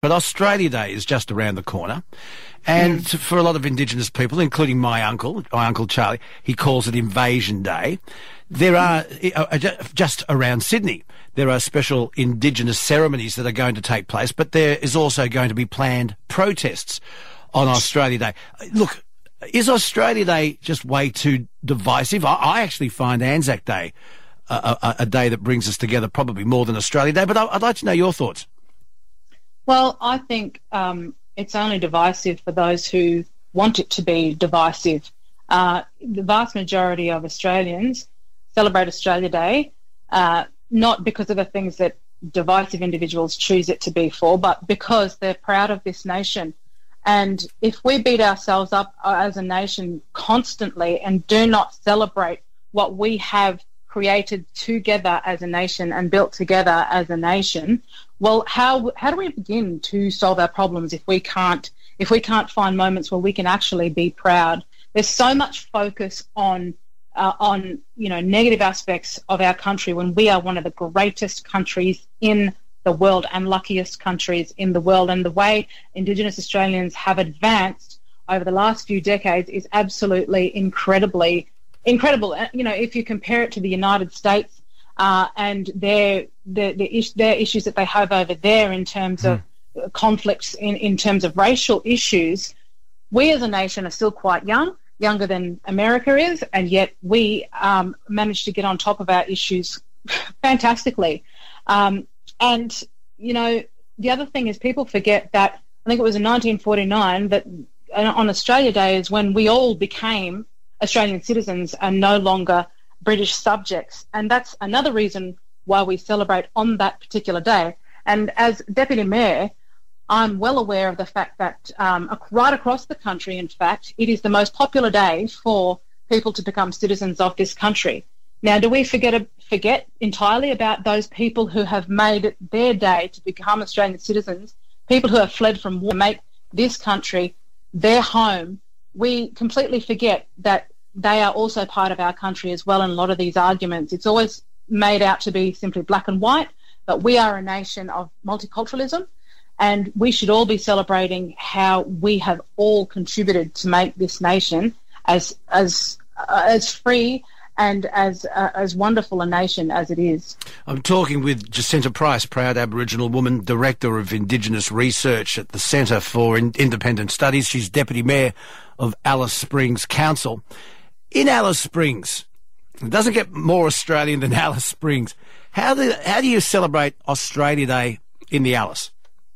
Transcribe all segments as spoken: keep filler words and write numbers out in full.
but Australia Day is just around the corner. And mm. for a lot of Indigenous people, including my uncle, my Uncle Charlie, he calls it Invasion Day. There are, uh, just around Sydney, there are special Indigenous ceremonies that are going to take place, but there is also going to be planned protests on Australia Day. Look, is Australia Day just way too divisive? I, I actually find Anzac Day a, a, a day that brings us together probably more than Australia Day, but I, I'd like to know your thoughts. Well, I think um, it's only divisive for those who want it to be divisive. Uh, the vast majority of Australians celebrate Australia Day, uh, not because of the things that divisive individuals choose it to be for, but because they're proud of this nation. And if we beat ourselves up as a nation constantly and do not celebrate what we have created together as a nation and built together as a nation, well, how how do we begin to solve our problems if we can't if we can't find moments where we can actually be proud? There's so much focus on uh, on you know negative aspects of our country when we are one of the greatest countries in the world and luckiest countries in the world. And the way Indigenous Australians have advanced over the last few decades is absolutely incredibly incredible. You know, if you compare it to the United States uh, and their their, their, is, their issues that they have over there in terms mm. of conflicts, in, in terms of racial issues, we as a nation are still quite young, younger than America is, and yet we um, managed to get on top of our issues fantastically. Um, And, you know, the other thing is people forget that, I think it was in nineteen forty-nine, that on Australia Day is when we all became Australian citizens and no longer British subjects. And that's another reason why we celebrate on that particular day. And as Deputy Mayor, I'm well aware of the fact that um, right across the country, in fact, it is the most popular day for people to become citizens of this country. Now, do we forget forget entirely about those people who have made it their day to become Australian citizens, people who have fled from war, make this country their home? We completely forget that they are also part of our country as well in a lot of these arguments. It's always made out to be simply black and white, but we are a nation of multiculturalism, and we should all be celebrating how we have all contributed to make this nation as as uh, as free and as uh, as wonderful a nation as it is. I'm talking with Jacinta Price, proud Aboriginal woman, Director of Indigenous Research at the Centre for In- Independent Studies. She's Deputy Mayor of Alice Springs Council. In Alice Springs, it doesn't get more Australian than Alice Springs. How do, how do you celebrate Australia Day in the Alice?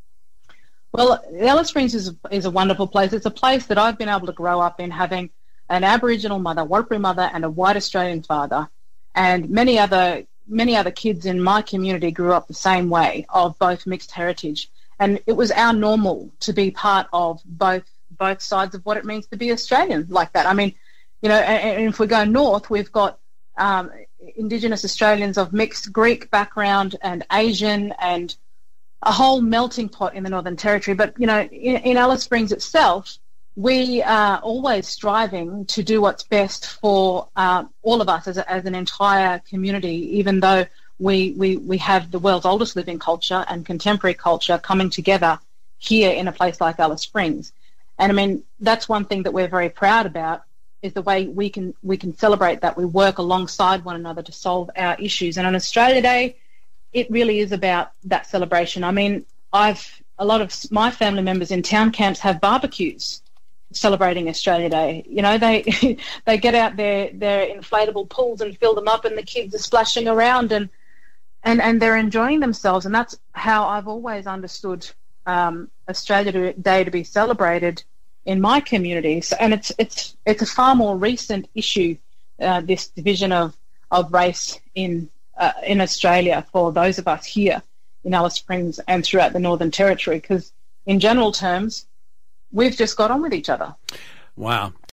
Well, Alice Springs is, is a wonderful place. It's a place that I've been able to grow up in, having an Aboriginal mother, Warlpiri mother, and a white Australian father, and many other many other kids in my community grew up the same way, of both mixed heritage, and it was our normal to be part of both both sides of what it means to be Australian like that. I mean, you know, and, and if we go north, we've got um, Indigenous Australians of mixed Greek background and Asian, and a whole melting pot in the Northern Territory. But you know, in, in Alice Springs itself, we are always striving to do what's best for uh, all of us as, a, as an entire community, even though we, we, we have the world's oldest living culture and contemporary culture coming together here in a place like Alice Springs. And I mean, that's one thing that we're very proud about, is the way we can we can celebrate that. We work alongside one another to solve our issues. And on Australia Day, it really is about that celebration. I mean, I've a lot of my family members in town camps have barbecues celebrating Australia Day. You know, they they get out their their inflatable pools and fill them up, and the kids are splashing around and and and they're enjoying themselves. And that's how I've always understood um, Australia Day to be celebrated in my community. So, and it's it's it's a far more recent issue, uh, this division of of race in uh, in Australia for those of us here in Alice Springs and throughout the Northern Territory, because in general terms, we've just got on with each other. Wow.